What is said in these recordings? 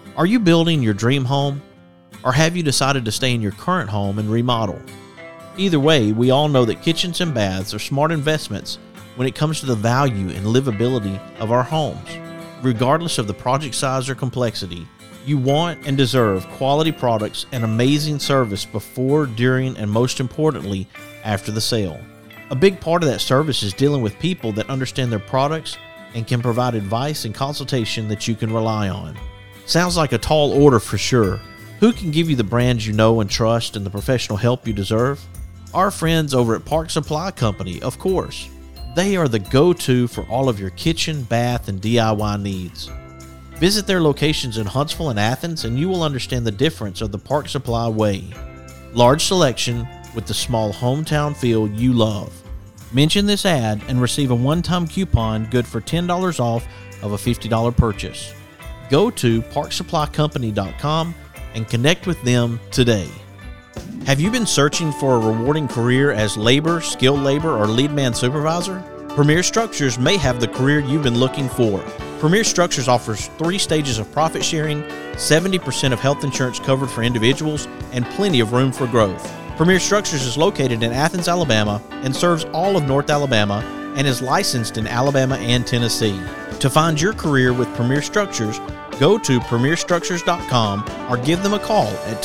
Are you building your dream home? Or have you decided to stay in your current home and remodel? Either way, we all know that kitchens and baths are smart investments when it comes to the value and livability of our homes. Regardless of the project size or complexity, you want and deserve quality products and amazing service before, during, and most importantly, after the sale. A big part of that service is dealing with people that understand their products and can provide advice and consultation that you can rely on. Sounds like a tall order for sure. Who can give you the brands you know and trust and the professional help you deserve? Our friends over at Park Supply Company, of course. They are the go-to for all of your kitchen, bath, and DIY needs. Visit their locations in Huntsville and Athens and you will understand the difference of the Park Supply way. Large selection with the small hometown feel you love. Mention this ad and receive a one-time coupon good for $10 off of a $50 purchase. Go to parksupplycompany.com and connect with them today. Have you been searching for a rewarding career as labor, skilled labor, or lead man supervisor? Premier Structures may have the career you've been looking for. Premier Structures offers 3 stages of profit sharing, 70% of health insurance covered for individuals, and plenty of room for growth. Premier Structures is located in Athens, Alabama, and serves all of North Alabama and is licensed in Alabama and Tennessee. To find your career with Premier Structures, go to premierstructures.com or give them a call at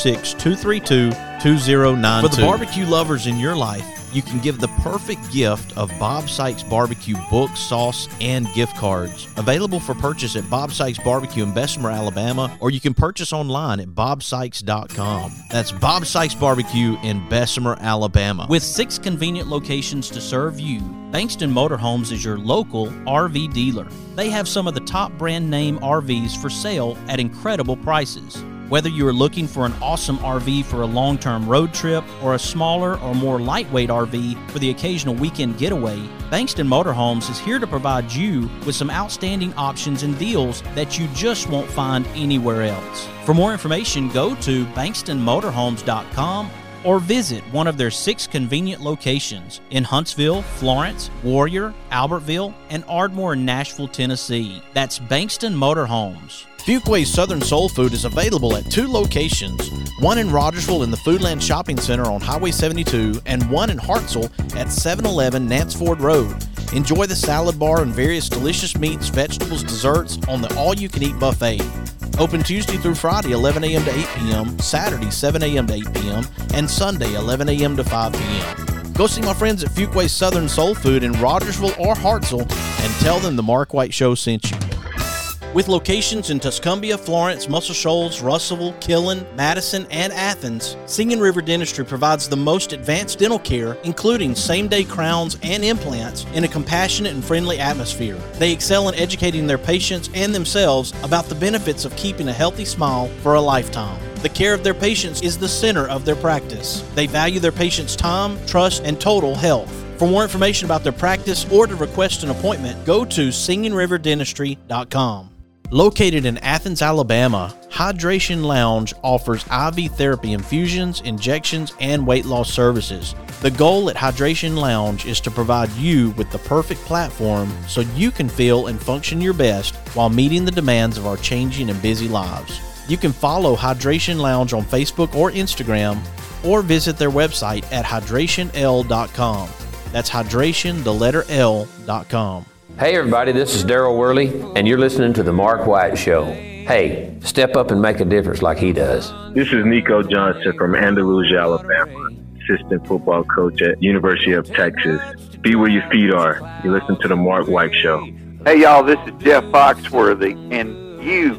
256-232-2092. For the barbecue lovers in your life, you can give the perfect gift of Bob Sykes Barbecue books, sauce, and gift cards. Available for purchase at Bob Sykes Barbecue in Bessemer, Alabama, or you can purchase online at bobsykes.com. That's Bob Sykes Barbecue in Bessemer, Alabama. With 6 convenient locations to serve you, Bankston Motorhomes is your local RV dealer. They have some of the top brand name RVs for sale at incredible prices. Whether you are looking for an awesome RV for a long-term road trip or a smaller or more lightweight RV for the occasional weekend getaway, Bankston Motorhomes is here to provide you with some outstanding options and deals that you just won't find anywhere else. For more information, go to bankstonmotorhomes.com or visit one of their 6 convenient locations in Huntsville, Florence, Warrior, Albertville, and Ardmore in Nashville, Tennessee. That's Bankston Motorhomes. Fuquay's Southern Soul Food is available at 2 locations, one in Rogersville in the Foodland Shopping Center on Highway 72 and one in Hartselle at 711 Nance Ford Road. Enjoy the salad bar and various delicious meats, vegetables, desserts on the all-you-can-eat buffet. Open Tuesday through Friday, 11 a.m. to 8 p.m., Saturday, 7 a.m. to 8 p.m., and Sunday, 11 a.m. to 5 p.m. Go see my friends at Fuquay's Southern Soul Food in Rogersville or Hartselle and tell them the Mark White Show sent you. With locations in Tuscumbia, Florence, Muscle Shoals, Russellville, Killen, Madison, and Athens, Singing River Dentistry provides the most advanced dental care, including same-day crowns and implants, in a compassionate and friendly atmosphere. They excel in educating their patients and themselves about the benefits of keeping a healthy smile for a lifetime. The care of their patients is the center of their practice. They value their patients' time, trust, and total health. For more information about their practice or to request an appointment, go to singingriverdentistry.com. Located in Athens, Alabama, Hydration Lounge offers IV therapy infusions, injections, and weight loss services. The goal at Hydration Lounge is to provide you with the perfect platform so you can feel and function your best while meeting the demands of our changing and busy lives. You can follow Hydration Lounge on Facebook or Instagram, or visit their website at hydrationl.com. That's hydration, the letter L.com. Hey everybody, this is Daryl Worley, and you're listening to The Mark White Show. Hey, step up and make a difference like he does. This is Nico Johnson from Andalusia, Alabama, assistant football coach at University of Texas. Be where your feet are. You listen to The Mark White Show. Hey y'all, this is Jeff Foxworthy, and you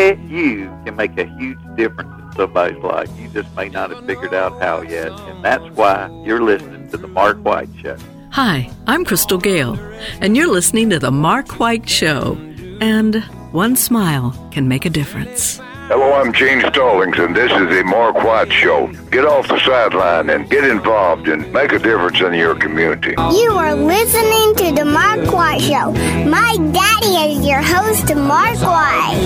can make a huge difference in somebody's life. You just may not have figured out how yet, and that's why you're listening to The Mark White Show. Hi, I'm Crystal Gale, and you're listening to The Mark White Show. And one smile can make a difference. Hello, I'm Gene Stallings, and this is The Mark White Show. Get off the sideline and get involved and make a difference in your community. You are listening to The Mark White Show. My daddy is your host, Mark White.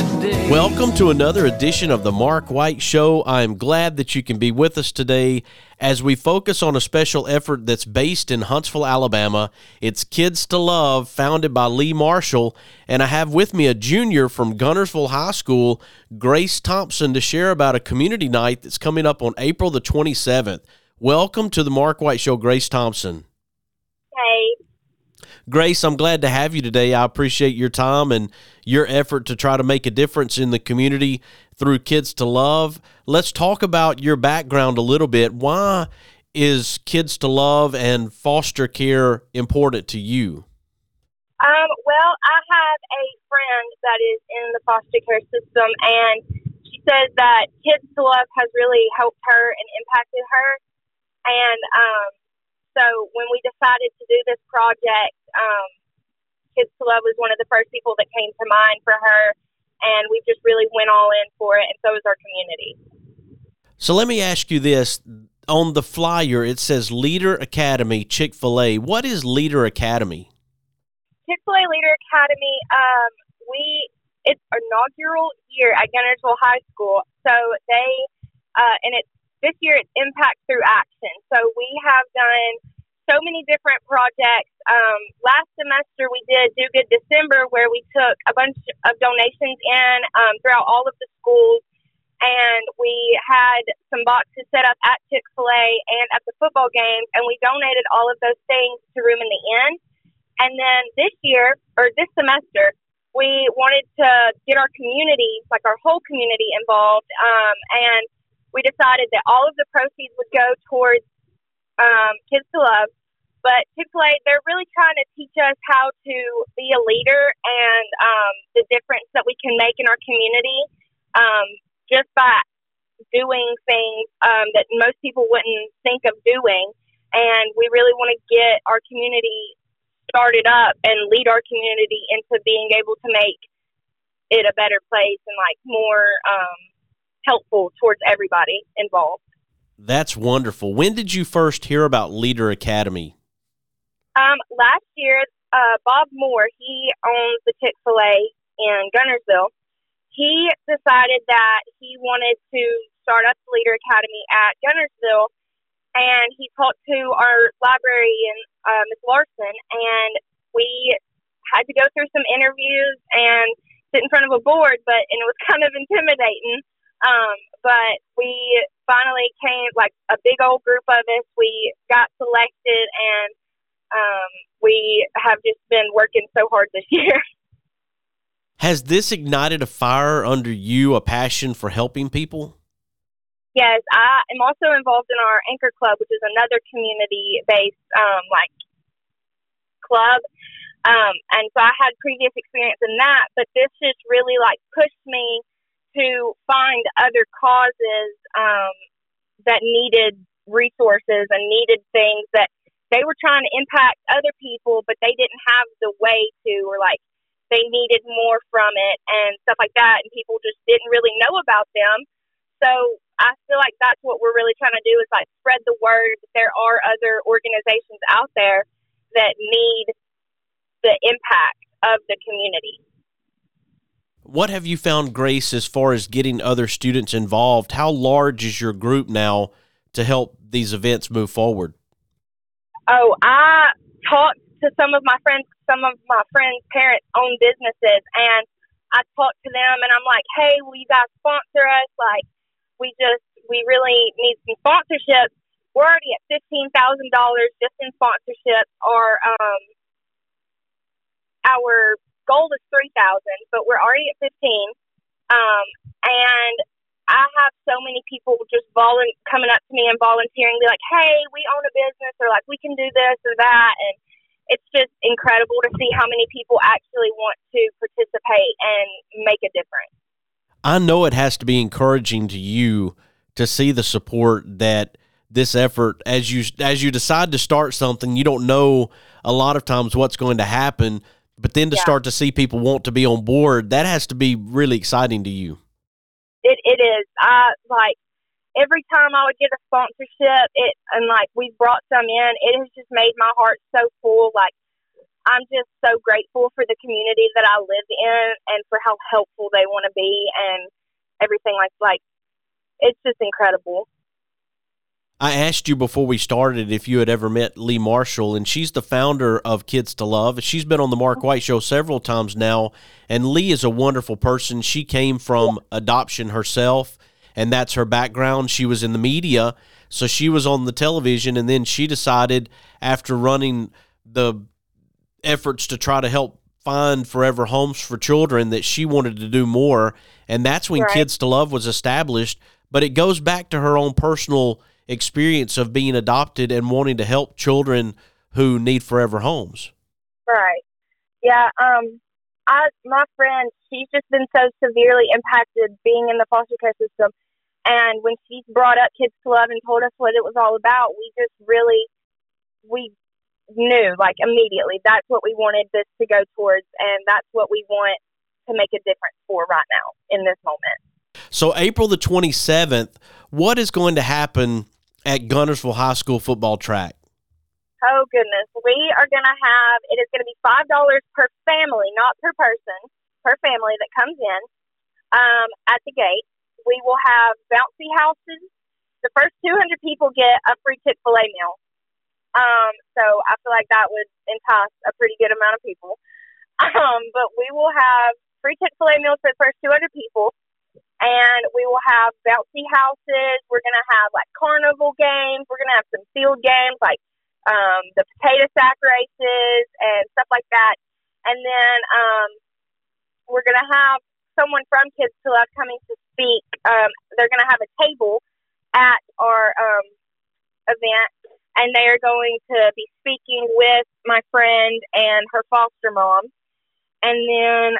Welcome to another edition of The Mark White Show. I'm glad that you can be with us today as we focus on a special effort that's based in Huntsville, Alabama. It's Kids to Love, founded by Lee Marshall, and I have with me a junior from Guntersville High School, Grace Thompson, to share about a community night that's coming up on April the 27th. Welcome to the Mark White Show, Grace Thompson. Hey. Grace, I'm glad to have you today. I appreciate your time and your effort to try to make a difference in the community through Kids to Love. Let's talk about your background a little bit. Why is Kids to Love and foster care important to you? Well, I have a friend that is in the foster care system, and she says that Kids to Love has really helped her and impacted her. And so when we decided to do this project, Kids to Love was one of the first people that came to mind for her, and we just really went all in for it, and so is our community. So let me ask you this. On the flyer, it says Leader Academy, Chick-fil-A. What is Leader Academy? Chick-fil-A Leader Academy, it's inaugural year at Guntersville High School. So this year it's Impact Through Action. So we have done so many different projects. Last semester we did Do Good December, where we took a bunch of donations in throughout all of the schools, and we had some boxes set up at Chick-fil-A and at the football games, and we donated all of those things to Room in the Inn. And then this semester, we wanted to get our community, like our whole community, involved, and we decided that all of the proceeds would go towards Kids to Love. But Chick-fil-A, they're really trying to teach us how to be a leader and the difference that we can make in our community just by doing things that most people wouldn't think of doing. And we really want to get our community started up and lead our community into being able to make it a better place and like more helpful towards everybody involved. That's wonderful. When did you first hear about Leader Academy? Last year, Bob Moore, he owns the Chick-fil-A in Guntersville. He decided that he wanted to start up the Leader Academy at Guntersville, and he talked to our librarian, Ms. Larson, and we had to go through some interviews and sit in front of a board, and it was kind of intimidating. But we finally came, like a big old group of us, we got selected, and we have just been working so hard this year. Has this ignited a fire under you, a passion for helping people? Yes, I am also involved in our Anchor Club, which is another community-based club. And so I had previous experience in that, but this just really pushed me to find other causes that needed resources and needed things that they were trying to impact other people, but they didn't have the way to, or they needed more from it and stuff like that, and people just didn't really know about them. So I feel like that's what we're really trying to do is spread the word that there are other organizations out there that need the impact of the community. What have you found, Grace, as far as getting other students involved? How large is your group now to help these events move forward? Oh, I talked to some of my friends' parents own businesses, and I talked to them, and I'm like, hey, will you guys sponsor us? We really need some sponsorships. We're already at $15,000 just in sponsorships. Our goal is $3,000, but we're already at 15. And I have so many people just coming up to me and volunteering, be like, hey, we own a business, or we can do this or that. And it's just incredible to see how many people actually want to participate and make a difference. I know it has to be encouraging to you to see the support that this effort, as you decide to start something, you don't know a lot of times what's going to happen, but then to start to see people want to be on board, that has to be really exciting to you. It is. Every time I would get a sponsorship, we've brought some in, it has just made my heart so full. I'm just so grateful for the community that I live in and for how helpful they want to be and everything. It's just incredible. I asked you before we started if you had ever met Lee Marshall, and she's the founder of Kids to Love. She's been on the Mark White Show several times now, and Lee is a wonderful person. She came from adoption herself, and that's her background. She was in the media, so she was on the television, and then she decided after running the efforts to try to help find forever homes for children that she wanted to do more, and that's when Kids to Love was established. But it goes back to her own personal experience of being adopted and wanting to help children who need forever homes. Right. Yeah. My friend, she's just been so severely impacted being in the foster care system. And when she brought up Kids to Love and told us what it was all about, we knew, like, immediately that's what we wanted this to go towards. And that's what we want to make a difference for right now in this moment. So April the 27th, what is going to happen at Guntersville High School football track? Oh, goodness. We are going to have, it is going to be $5 per family, not per person, per family that comes in at the gate. We will have bouncy houses. The first 200 people get a free Chick-fil-A meal. So I feel like that would entice a pretty good amount of people. But we will have free Chick-fil-A meals for the first 200 people. And we will have bouncy houses. We're going to have, like, carnival games. We're going to have some field games, like the potato sack races and stuff like that. And then we're going to have someone from Kids to Love coming to speak. They're going to have a table at our event, and they are going to be speaking with my friend and her foster mom. And then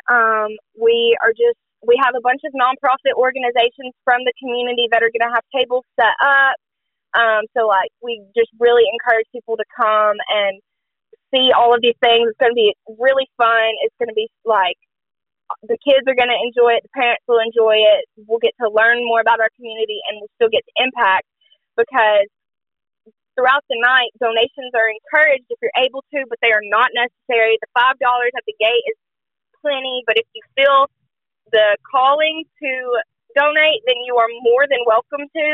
we have a bunch of nonprofit organizations from the community that are going to have tables set up. So, like, we just really encourage people to come and see all of these things. It's going to be really fun. It's going to be, like, the kids are going to enjoy it. The parents will enjoy it. We'll get to learn more about our community, and we'll still get to impact, because throughout the night, donations are encouraged if you're able to, but they are not necessary. The $5 at the gate is plenty, but if you feel the calling to donate, then you are more than welcome to.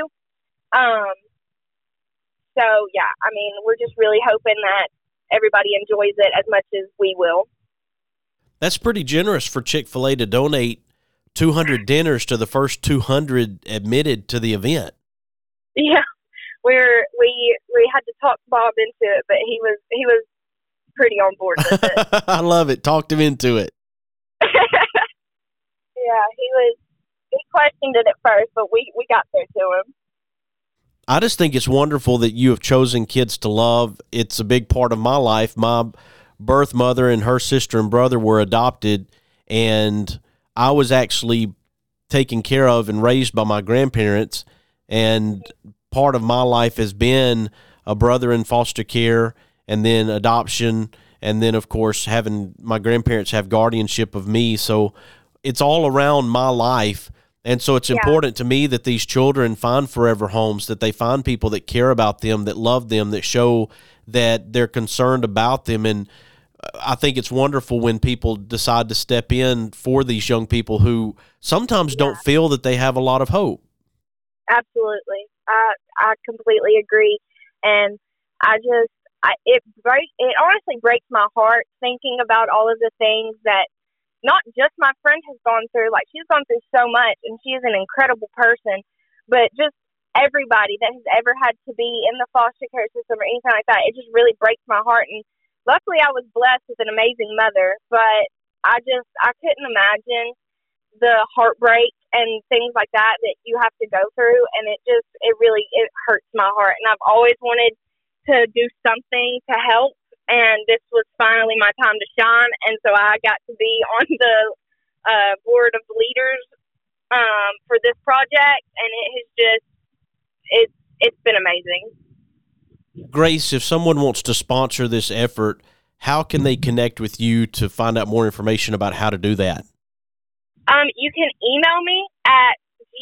So, yeah, I mean, we're just really hoping that everybody enjoys it as much as we will. That's pretty generous for Chick-fil-A to donate 200 dinners to the first 200 admitted to the event. Yeah, we had to talk Bob into it, but he was pretty on board with it. I love it. Talked him into it. Yeah, he questioned it at first, but we got there to him. I just think it's wonderful that you have chosen Kids to Love. It's a big part of my life. My birth mother and her sister and brother were adopted, and I was actually taken care of and raised by my grandparents, and part of my life has been a brother in foster care and then adoption, and then, of course, having my grandparents have guardianship of me. So it's all around my life. And so it's important to me that these children find forever homes, that they find people that care about them, that love them, that show that they're concerned about them. And I think it's wonderful when people decide to step in for these young people who sometimes don't feel that they have a lot of hope. Absolutely. I completely agree. And it honestly breaks my heart thinking about all of the things that not just my friend has gone through. Like, she's gone through so much, and she is an incredible person, but just everybody that has ever had to be in the foster care system or anything like that, it just really breaks my heart. And luckily I was blessed with an amazing mother, but I couldn't imagine the heartbreak and things like that you have to go through. And it hurts my heart. And I've always wanted to do something to help. And this was finally my time to shine. And so I got to be on the board of leaders for this project. And it's been amazing. Grace, if someone wants to sponsor this effort, how can they connect with you to find out more information about how to do that? You can email me at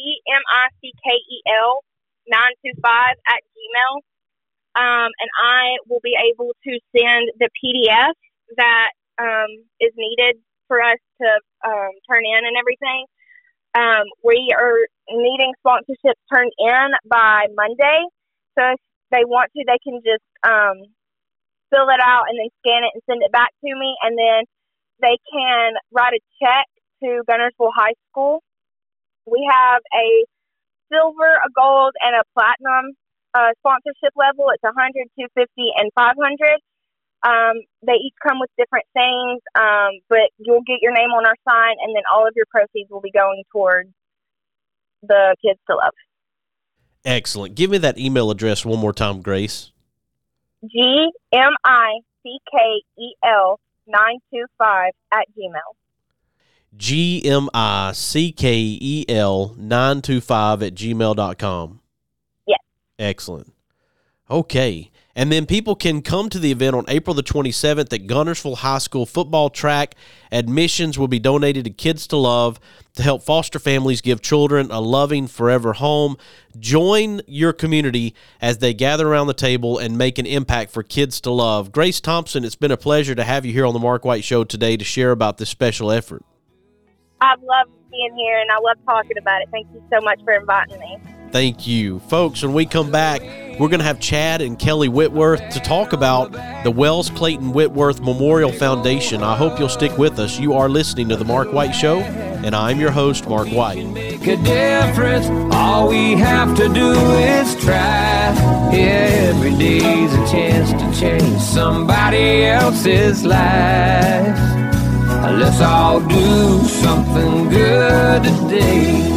gmickel925@gmail. And I will be able to send the PDF that is needed for us to turn in and everything. We are needing sponsorships turned in by Monday, So if they want to, they can just fill it out and then scan it and send it back to me. And then they can write a check to Guntersville High School. We have a silver, a gold, and a platinum sponsorship level. It's 100, 250, and 500. They each come with different things, but you'll get your name on our sign, and then all of your proceeds will be going towards the Kids to Love. Excellent. Give me that email address one more time, Grace. GMICKEL925@gmail. GMICKEL925@gmail.com. Yes. Excellent. Okay. And then people can come to the event on April the 27th at Guntersville High School football track. Admissions will be donated to Kids to Love to help foster families give children a loving forever home. Join your community as they gather around the table and make an impact for Kids to Love. Grace Thompson, it's been a pleasure to have you here on the Mark White Show today to share about this special effort. I've loved being here, and I love talking about it. Thank you so much for inviting me. Thank you. Folks, when we come back, we're going to have Chad and Kelly Whitworth to talk about the Wells Clayton Whitworth Memorial Foundation. I hope you'll stick with us. You are listening to The Mark White Show, and I'm your host, Mark White. Make a difference. All we have to do is try. Yeah, every day's a chance to change somebody else's life. Let's all do something good today.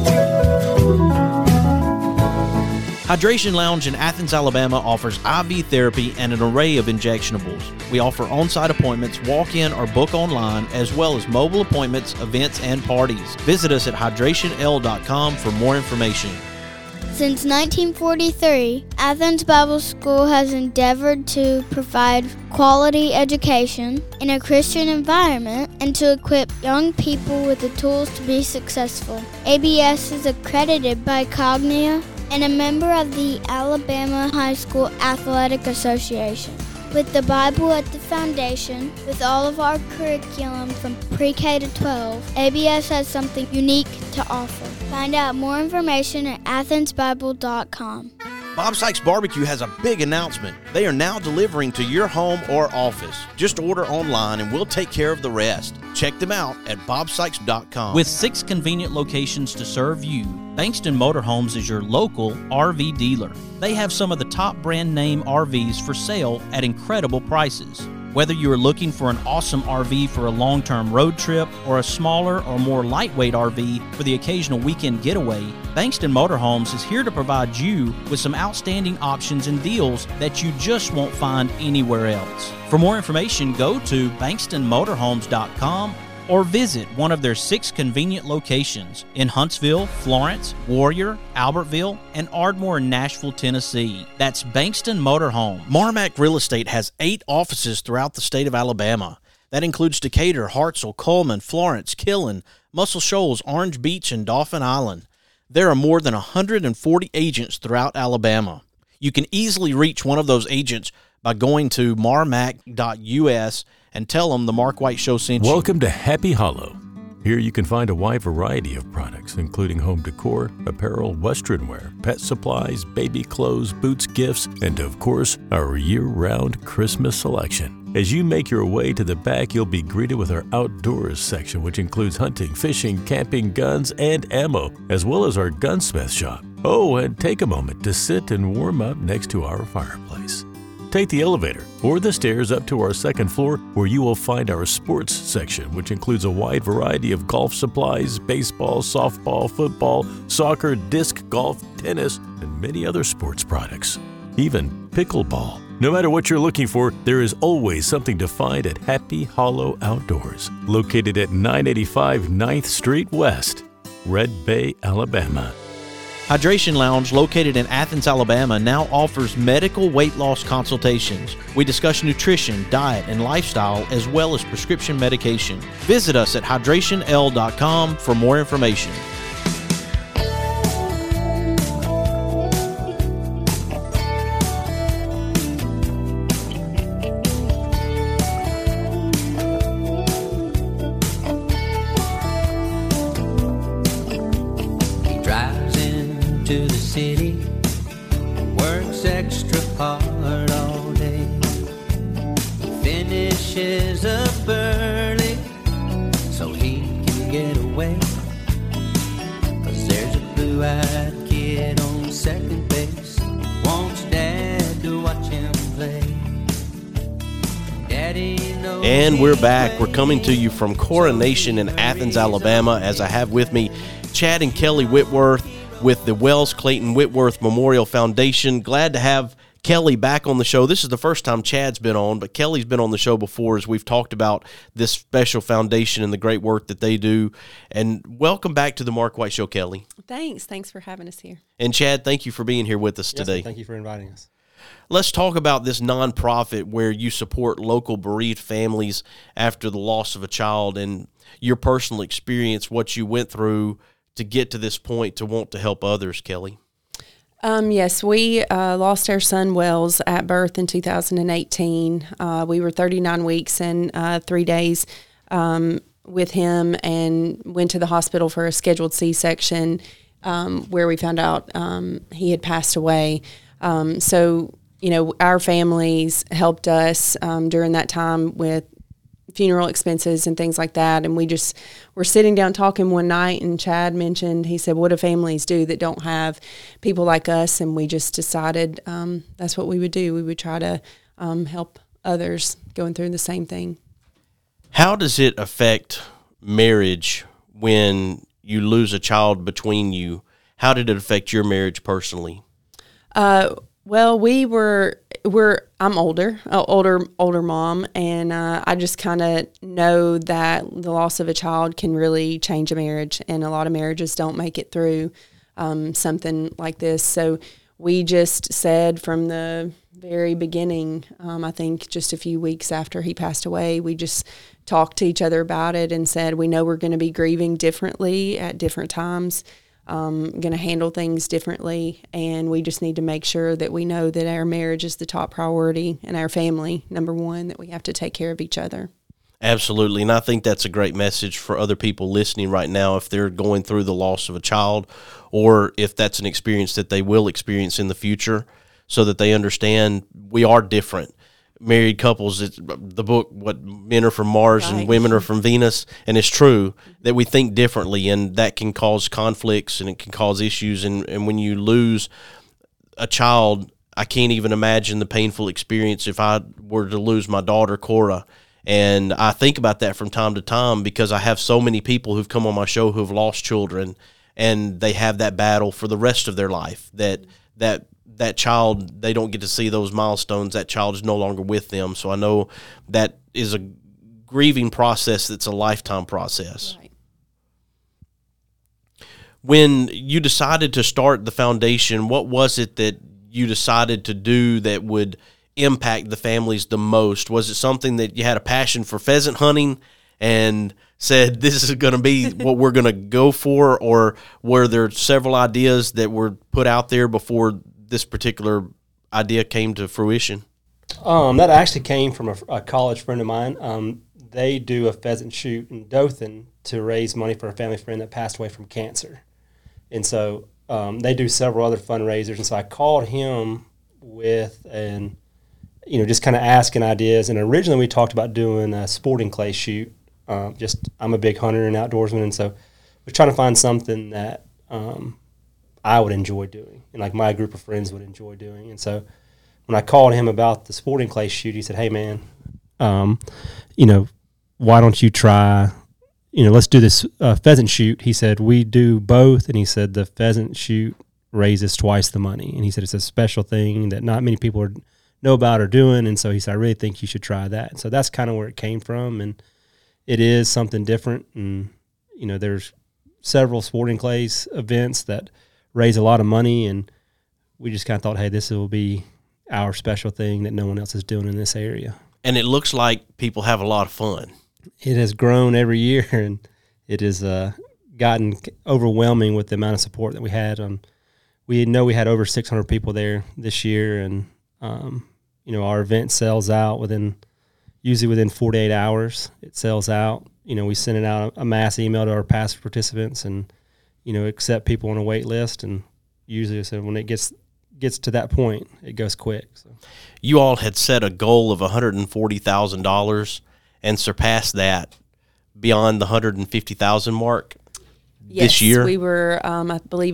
Hydration Lounge in Athens, Alabama offers IV therapy and an array of injectionables. We offer on-site appointments, walk-in or book online, as well as mobile appointments, events, and parties. Visit us at hydrationl.com for more information. Since 1943, Athens Bible School has endeavored to provide quality education in a Christian environment and to equip young people with the tools to be successful. ABS is accredited by Cognia and a member of the Alabama High School Athletic Association. With the Bible at the foundation, with all of our curriculum from pre-K to 12, ABS has something unique to offer. Find out more information at athensbible.com. Bob Sykes Barbecue has a big announcement. They are now delivering to your home or office. Just order online and we'll take care of the rest. Check them out at bobsykes.com. With 6 convenient locations to serve you, Bankston Motorhomes is your local RV dealer. They have some of the top brand name RVs for sale at incredible prices. Whether you are looking for an awesome RV for a long-term road trip or a smaller or more lightweight RV for the occasional weekend getaway, Bankston Motorhomes is here to provide you with some outstanding options and deals that you just won't find anywhere else. For more information, go to bankstonmotorhomes.com or visit one of their 6 convenient locations in Huntsville, Florence, Warrior, Albertville, and Ardmore in Nashville, Tennessee. That's Bankston Motorhome. Marmac Real Estate has 8 offices throughout the state of Alabama. That includes Decatur, Hartselle, Coleman, Florence, Killen, Muscle Shoals, Orange Beach, and Dauphin Island. There are more than 140 agents throughout Alabama. You can easily reach one of those agents by going to marmac.us and tell them the Mark White Show sent you. Welcome to Happy Hollow. Here you can find a wide variety of products, including home decor, apparel, western wear, pet supplies, baby clothes, boots, gifts, and of course, our year-round Christmas selection. As you make your way to the back, you'll be greeted with our outdoors section, which includes hunting, fishing, camping, guns, and ammo, as well as our gunsmith shop. Oh, and take a moment to sit and warm up next to our fireplace. Take the elevator or the stairs up to our second floor, where you will find our sports section, which includes a wide variety of golf supplies, baseball, softball, football, soccer, disc golf, tennis, and many other sports products. Even pickleball. No matter what you're looking for, there is always something to find at Happy Hollow Outdoors, located at 985 9th Street West, Red Bay, Alabama. Hydration Lounge, located in Athens, Alabama, now offers medical weight loss consultations. We discuss nutrition, diet, and lifestyle, as well as prescription medication. Visit us at hydrationl.com for more information. To the city, work works extra hard all day. He finishes up early so he can get away. 'Cause there's a blue-eyed kid on second base, wants Dad to watch him play. Daddy knows. And we're back. We're coming to you from Coronation in Athens, Alabama, as I have with me Chad and Kelly Whitworth with the Wells Clayton Whitworth Memorial Foundation. Glad to have Kelly back on the show. This is the first time Chad's been on, but Kelly's been on the show before as we've talked about this special foundation and the great work that they do. And welcome back to the Mark White Show, Kelly. Thanks for having us here. And Chad, thank you for being here with us today. Thank you for inviting us. Let's talk about this nonprofit where you support local bereaved families after the loss of a child and your personal experience, what you went through to get to this point to want to help others, Kelly. Yes, we lost our son Wells at birth in 2018. We were 39 weeks and 3 days with him and went to the hospital for a scheduled C-section where we found out he had passed away. So, our families helped us during that time with funeral expenses and things like that. And we just were sitting down talking one night, and Chad mentioned, he said, what do families do that don't have people like us? And we just decided that's what we would do. We would try to help others going through the same thing. How does it affect marriage when you lose a child between you? How did it affect your marriage personally? Well, I'm older mom, and I just kind of know that the loss of a child can really change a marriage, and a lot of marriages don't make it through something like this. So we just said from the very beginning, I think just a few weeks after he passed away, we just talked to each other about it and said, we know we're going to be grieving differently at different times. Going to handle things differently, and we just need to make sure that we know that our marriage is the top priority and our family, number one, that we have to take care of each other. Absolutely, and I think that's a great message for other people listening right now if they're going through the loss of a child or if that's an experience that they will experience in the future, so that they understand we are different. Married couples, it's the book, what men are from Mars and women are from Venus, and it's true that we think differently, and that can cause conflicts and it can cause issues. And when you lose a child, I can't even imagine the painful experience if I were to lose my daughter, Cora. And I think about that from time to time because I have so many people who've come on my show who have lost children, and they have that battle for the rest of their life, that child, they don't get to see those milestones. That child is no longer with them. So I know that is a grieving process that's a lifetime process. Right. When you decided to start the foundation, what was it that you decided to do that would impact the families the most? Was it something that you had a passion for pheasant hunting and said, this is going to be what we're going to go for? Or were there several ideas that were put out there before this particular idea came to fruition? That actually came from a college friend of mine. They do a pheasant shoot in Dothan to raise money for a family friend that passed away from cancer. And so they do several other fundraisers. And so I called him just kind of asking ideas. And originally we talked about doing a sporting clay shoot. I'm a big hunter and outdoorsman. And so we're trying to find something that I would enjoy doing, and like my group of friends would enjoy doing. And so when I called him about the sporting clay shoot, he said, hey man, why don't you try, let's do this pheasant shoot. He said, we do both. And he said, the pheasant shoot raises twice the money. And he said, it's a special thing that not many people know about or doing. And so he said, I really think you should try that. And so that's kind of where it came from. And it is something different. And, there's several sporting clays events that raise a lot of money, and we just kind of thought, hey, this will be our special thing that no one else is doing in this area. And it looks like people have a lot of fun. It has grown every year, and it has gotten overwhelming with the amount of support that we had. We know we had over 600 people there this year, and our event sells out usually within 48 hours. It sells out. We send it out a mass email to our past participants and accept people on a wait list, and usually so when it gets gets to that point, it goes quick. So. You all had set a goal of $140,000 and surpassed that beyond the $150,000 mark this year. Yes, we were, I believe,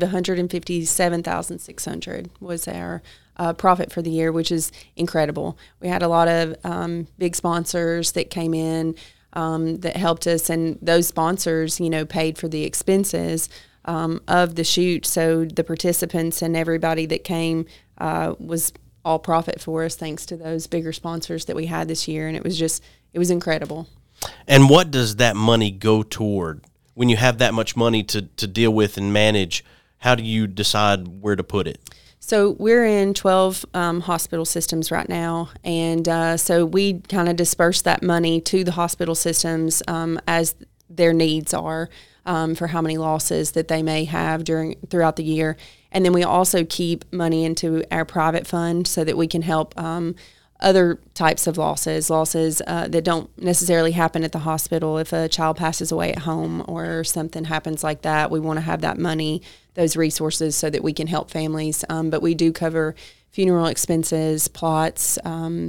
$157,600 was our profit for the year, which is incredible. We had a lot of big sponsors that came in that helped us, and those sponsors, paid for the expenses of the shoot. So the participants and everybody that came was all profit for us, thanks to those bigger sponsors that we had this year, and it was incredible. And what does that money go toward? When you have that much money to deal with and manage, how do you decide where to put it? So we're in 12 hospital systems right now, and so we kind of disperse that money to the hospital systems as their needs are for how many losses that they may have throughout the year. And then we also keep money into our private fund so that we can help other types of losses that don't necessarily happen at the hospital. If a child passes away at home or something happens like that, we want to have that money, those resources, so that we can help families. But we do cover funeral expenses, plots,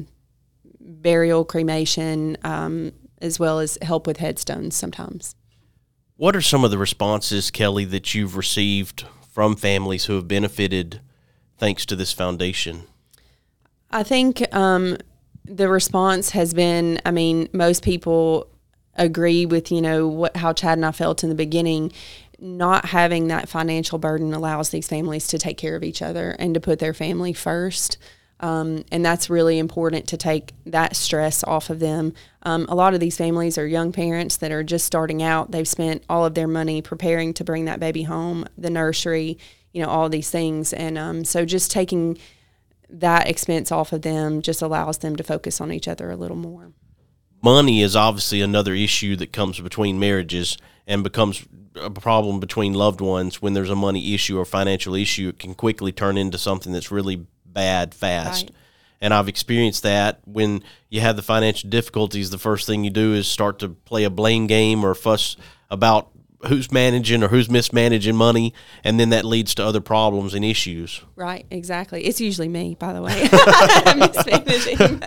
burial, cremation, as well as help with headstones sometimes. What are some of the responses, Kelly, that you've received from families who have benefited thanks to this foundation? I think the response has been, most people agree with, how Chad and I felt in the beginning. Not having that financial burden allows these families to take care of each other and to put their family first. And that's really important, to take that stress off of them. A lot of these families are young parents that are just starting out. They've spent all of their money preparing to bring that baby home, the nursery, all these things. And so just taking that expense off of them just allows them to focus on each other a little more. Money is obviously another issue that comes between marriages and becomes a problem between loved ones. When there's a money issue or financial issue, it can quickly turn into something that's really bad fast. Right. And I've experienced that. When you have the financial difficulties, the first thing you do is start to play a blame game or fuss about who's managing or who's mismanaging money, and then that leads to other problems and issues. Right, exactly. It's usually me, by the way, mismanaging.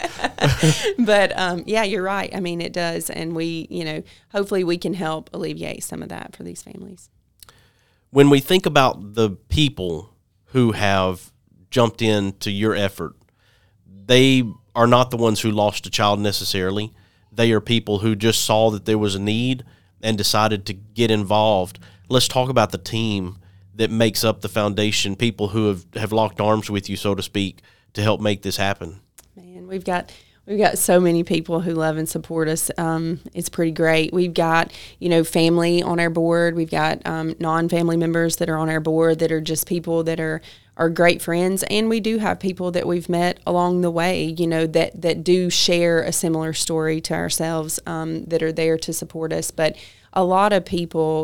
But yeah, you're right. It does, and we, hopefully we can help alleviate some of that for these families. When we think about the people who have jumped into your effort, they are not the ones who lost a child necessarily. They are people who just saw that there was a need and decided to get involved. Let's talk about the team that makes up the foundation, people who have locked arms with you, so to speak, to help make this happen. Man, we've got so many people who love and support us. It's pretty great. We've got, family on our board. We've got non-family members that are on our board that are just people that are great friends. And we do have people that we've met along the way, that do share a similar story to ourselves, that are there to support us. But a lot of people,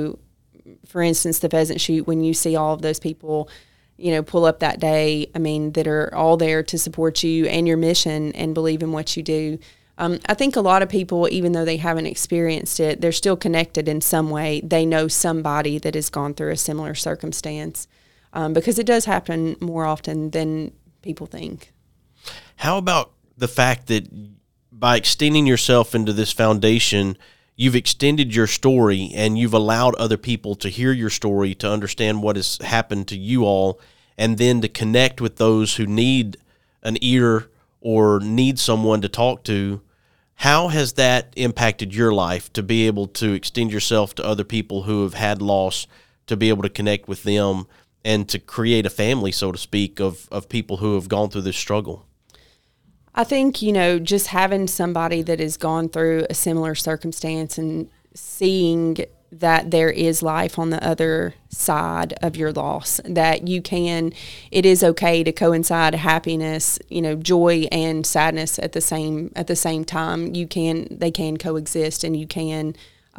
for instance, the pheasant shoot, when you see all of those people, pull up that day, that are all there to support you and your mission and believe in what you do. I think a lot of people, even though they haven't experienced it, they're still connected in some way. They know somebody that has gone through a similar circumstance, because it does happen more often than people think. How about the fact that by extending yourself into this foundation, you've extended your story and you've allowed other people to hear your story, to understand what has happened to you all, and then to connect with those who need an ear or need someone to talk to. How has that impacted your life, to be able to extend yourself to other people who have had loss, to be able to connect with them and to create a family, so to speak, of people who have gone through this struggle? I think, just having somebody that has gone through a similar circumstance and seeing that there is life on the other side of your loss, that it is okay to coincide happiness, joy and sadness at the same time. They can coexist, and you can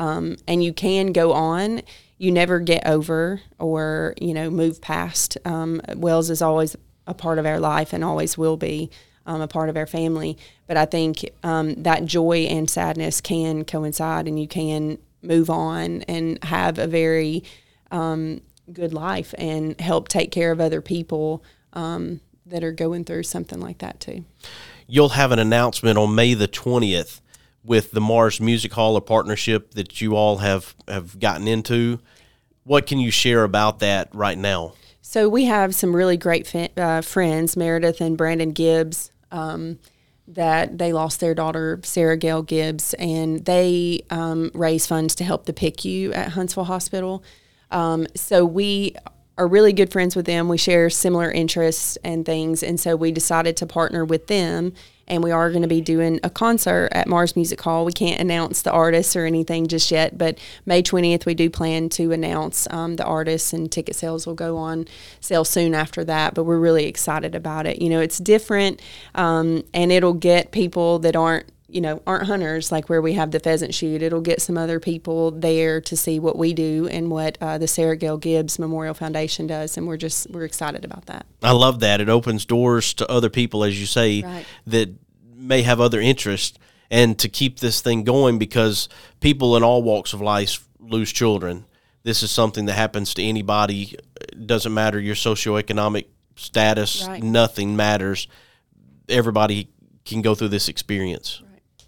go on. You never get over or, move past. Wells is always a part of our life and always will be a part of our family. But I think that joy and sadness can coincide, and you can move on and have a very good life and help take care of other people that are going through something like that too. You'll have an announcement on May the 20th with the Mars Music Hall, a partnership that you all have gotten into. What can you share about that right now? So we have some really great friends, Meredith and Brandon Gibbs, that they lost their daughter, Sarah Gail Gibbs, and they raise funds to help the PICU at Huntsville Hospital. So we are really good friends with them. We share similar interests and things, and so we decided to partner with them, and we are going to be doing a concert at Mars Music Hall. We can't announce the artists or anything just yet, but May 20th we do plan to announce the artists, and ticket sales will go on sale soon after that, but we're really excited about it. You know, it's different, and it'll get people that aren't hunters, like where we have the pheasant shoot. It'll get some other people there to see what we do and what the Sarah Gail Gibbs Memorial Foundation does, and we're excited about that. I love that. It opens doors to other people, as you say, right, that may have other interests, and to keep this thing going, because people in all walks of life lose children. This is something that happens to anybody. It doesn't matter your socioeconomic status. Right. Nothing matters. Everybody can go through this experience.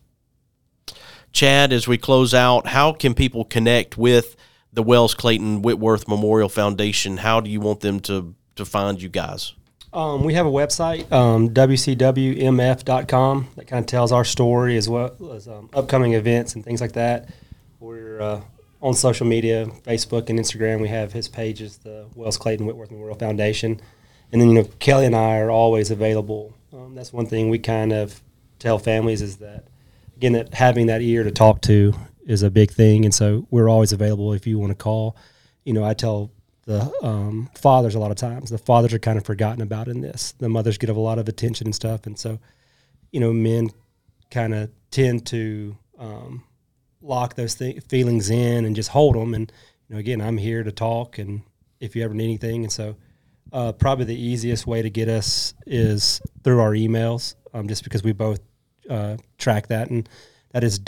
Chad, as we close out, how can people connect with the Wells Clayton Whitworth Memorial Foundation? How do you want them to find you guys? We have a website, wcwmf.com, that kind of tells our story as well as upcoming events and things like that. We're on social media, Facebook and Instagram. We have his pages, the Wells Clayton Whitworth Memorial Foundation. And then, Kelly and I are always available. That's one thing we kind of tell families is that, again, that having that ear to talk to is a big thing, and so we're always available if you want to call. I tell the fathers a lot of times, the fathers are kind of forgotten about in this. The mothers get a lot of attention and stuff, and so, men kind of tend to lock those feelings in and just hold them. And, again, I'm here to talk, and if you ever need anything. And so probably the easiest way to get us is through our emails, just because we both track that, and that is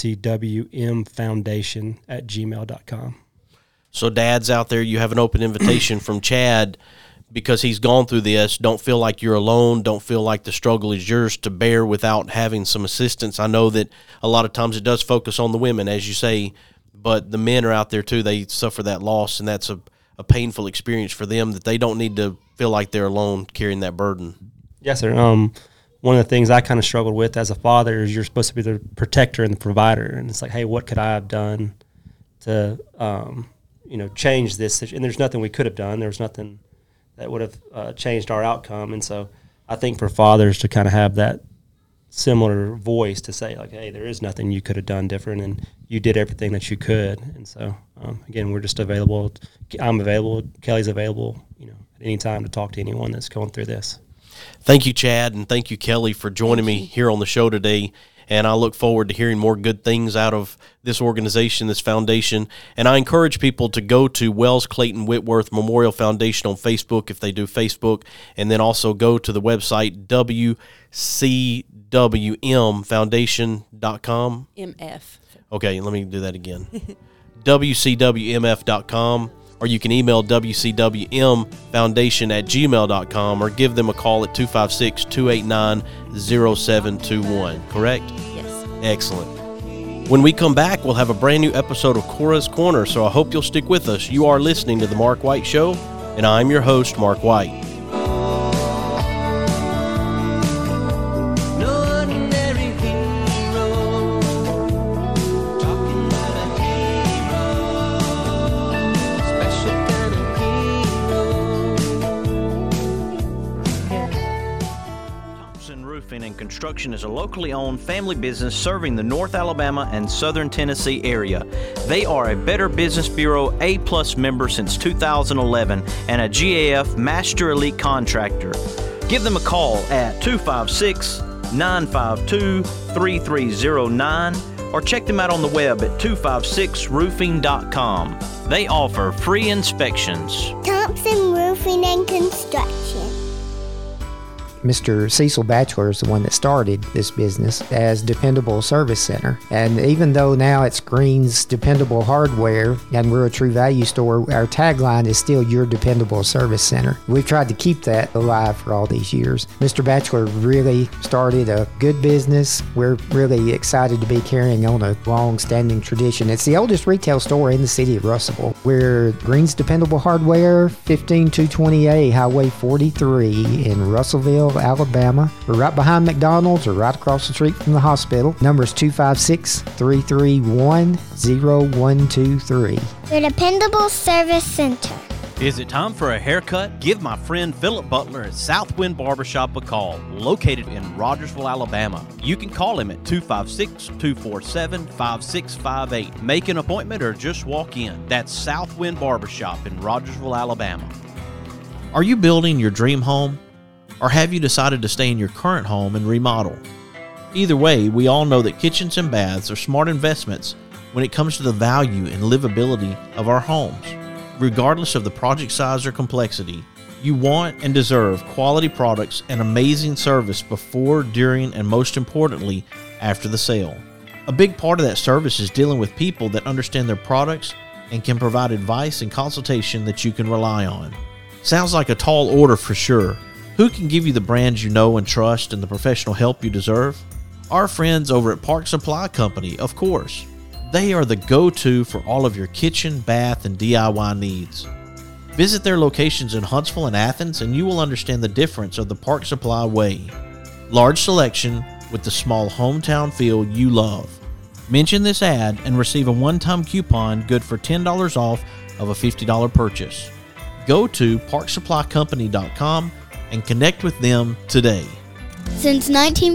wcwmfoundation@gmail.com. So dads out there, you have an open invitation from Chad, because he's gone through this. Don't feel like you're alone. Don't feel like the struggle is yours to bear without having some assistance. I know that a lot of times it does focus on the women, as you say, but the men are out there too. They suffer that loss, and that's a painful experience for them, that they don't need to feel like they're alone carrying that burden. Yes, sir. One of the things I kind of struggled with as a father is you're supposed to be the protector and the provider. And it's like, hey, what could I have done to, change this? And there's nothing we could have done. There was nothing that would have changed our outcome. And so I think for fathers to kind of have that similar voice to say, like, hey, there is nothing you could have done different, and you did everything that you could. And so, again, we're just available. I'm available. Kelly's available, at any time to talk to anyone that's going through this. Thank you, Chad, and thank you, Kelly, for joining me here on the show today. And I look forward to hearing more good things out of this organization, this foundation. And I encourage people to go to Wells Clayton Whitworth Memorial Foundation on Facebook if they do Facebook, and then also go to the website wcwmfoundation.com. MF. Okay, let me do that again. wcwmf.com. Or you can email wcwmfoundation@gmail.com, or give them a call at 256-289-0721, correct? Yes. Excellent. When we come back, we'll have a brand new episode of Cora's Corner, so I hope you'll stick with us. You are listening to The Mark White Show, and I'm your host, Mark White. Construction is a locally owned family business serving the North Alabama and Southern Tennessee area. They are a Better Business Bureau A+ member since 2011 and a GAF Master Elite Contractor. Give them a call at 256-952-3309 or check them out on the web at 256roofing.com. They offer free inspections. Thompson Roofing and Construction. Mr. Cecil Batchelor is the one that started this business as Dependable Service Center. And even though now it's Green's Dependable Hardware and we're a True Value store, our tagline is still Your Dependable Service Center. We've tried to keep that alive for all these years. Mr. Batchelor really started a good business. We're really excited to be carrying on a long-standing tradition. It's the oldest retail store in the city of Russellville. We're Green's Dependable Hardware, 15220A Highway 43 in Russellville, Alabama. We're right behind McDonald's or right across the street from the hospital. Number is 256-331-0123. Your Dependable Service Center. Is it time for a haircut? Give my friend Philip Butler at Southwind Barbershop a call, located in Rogersville, Alabama. You can call him at 256-247-5658. Make an appointment or just walk in. That's Southwind Barbershop in Rogersville, Alabama. Are you building your dream home? Or have you decided to stay in your current home and remodel? Either way, we all know that kitchens and baths are smart investments when it comes to the value and livability of our homes. Regardless of the project size or complexity, you want and deserve quality products and amazing service before, during, and most importantly, after the sale. A big part of that service is dealing with people that understand their products and can provide advice and consultation that you can rely on. Sounds like a tall order for sure. Who can give you the brands you know and trust and the professional help you deserve? Our friends over at Park Supply Company, of course. They are the go-to for all of your kitchen, bath, and DIY needs. Visit their locations in Huntsville and Athens and you will understand the difference of the Park Supply way. Large selection with the small hometown feel you love. Mention this ad and receive a one-time coupon good for $10 off of a $50 purchase. Go to parksupplycompany.com and connect with them today. Since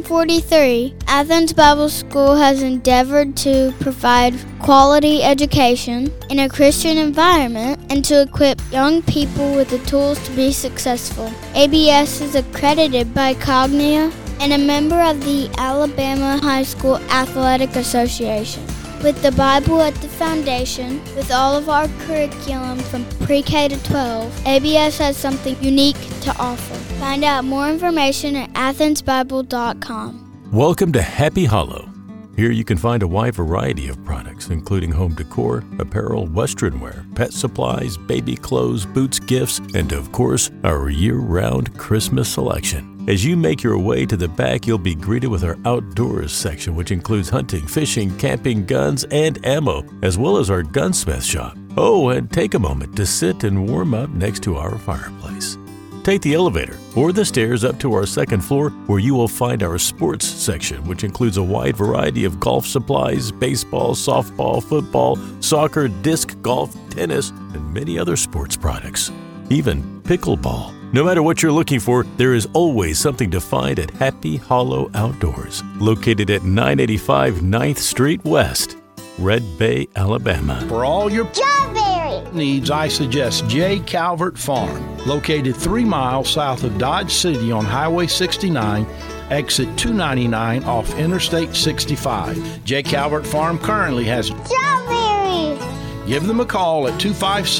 1943, Athens Bible School has endeavored to provide quality education in a Christian environment and to equip young people with the tools to be successful. ABS is accredited by Cognia and a member of the Alabama High School Athletic Association. With the Bible at the foundation, with all of our curriculum from pre-K to 12, ABS has something unique to offer. Find out more information at athensbible.com. Welcome to Happy Hollow. Here you can find a wide variety of products, including home decor, apparel, western wear, pet supplies, baby clothes, boots, gifts, and of course, our year-round Christmas selection. As you make your way to the back, you'll be greeted with our outdoors section, which includes hunting, fishing, camping, guns, and ammo, as well as our gunsmith shop. Oh, and take a moment to sit and warm up next to our fireplace. Take the elevator or the stairs up to our second floor where you will find our sports section, which includes a wide variety of golf supplies, baseball, softball, football, soccer, disc golf, tennis, and many other sports products. Even pickleball. No matter what you're looking for, there is always something to find at Happy Hollow Outdoors, located at 985 9th Street West, Red Bay, Alabama. For all your needs, I suggest J. Calvert Farm, located 3 miles south of Dodge City on Highway 69, exit 299 off Interstate 65. J. Calvert Farm currently has strawberries. Give them a call at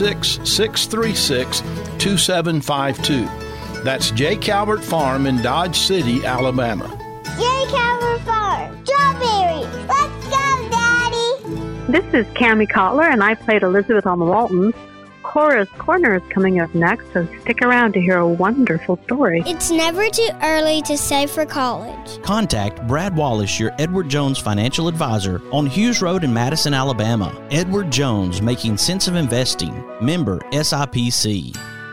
256-636-2752. That's J. Calvert Farm in Dodge City, Alabama. J. Calvert Farm, strawberries. Let's go, Daddy. This is Cammie Cotler, and I played Elizabeth on The Waltons. Cora's Corner is coming up next, so stick around to hear a wonderful story. It's never too early to save for college. Contact Brad Wallace, your Edward Jones financial advisor, on Hughes Road in Madison, Alabama. Edward Jones, making sense of investing. Member SIPC.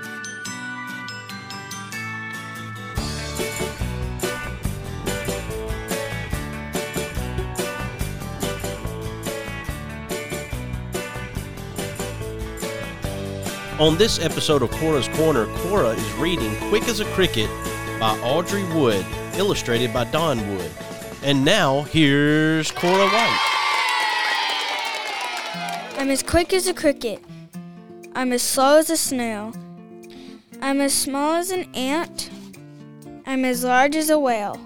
On this episode of Cora's Corner, Cora is reading Quick as a Cricket by Audrey Wood, illustrated by Don Wood. And now, here's Cora White. I'm as quick as a cricket. I'm as slow as a snail. I'm as small as an ant. I'm as large as a whale.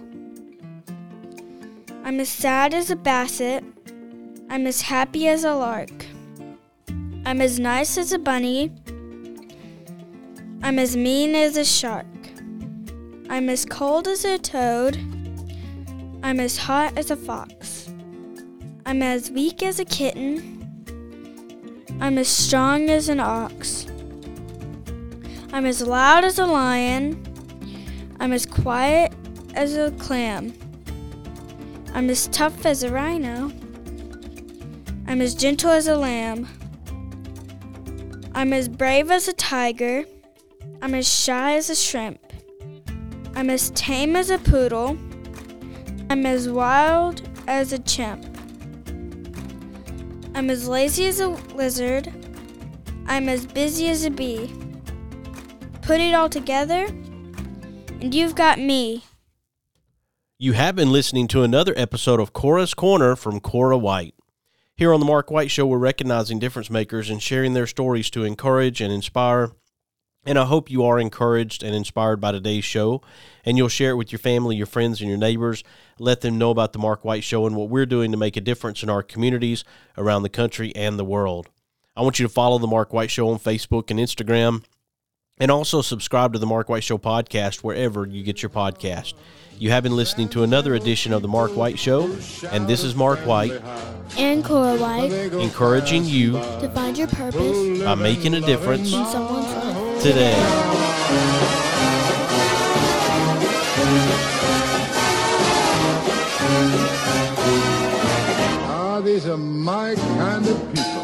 I'm as sad as a basset. I'm as happy as a lark. I'm as nice as a bunny. I'm as mean as a shark. I'm as cold as a toad. I'm as hot as a fox. I'm as weak as a kitten. I'm as strong as an ox. I'm as loud as a lion. I'm as quiet as a clam. I'm as tough as a rhino. I'm as gentle as a lamb. I'm as brave as a tiger. I'm as shy as a shrimp. I'm as tame as a poodle. I'm as wild as a chimp. I'm as lazy as a lizard. I'm as busy as a bee. Put it all together, and you've got me. You have been listening to another episode of Cora's Corner from Cora White. Here on the Mark White Show, we're recognizing difference makers and sharing their stories to encourage and inspire. And I hope you are encouraged and inspired by today's show, and you'll share it with your family, your friends, and your neighbors. Let them know about the Mark White Show and what we're doing to make a difference in our communities around the country and the world. I want you to follow the Mark White Show on Facebook and Instagram, and also subscribe to the Mark White Show podcast wherever you get your podcast. You have been listening to another edition of the Mark White Show, and this is Mark White And Cora White, encouraging you to find your purpose by making a difference in someone's life today. These are my kind of people.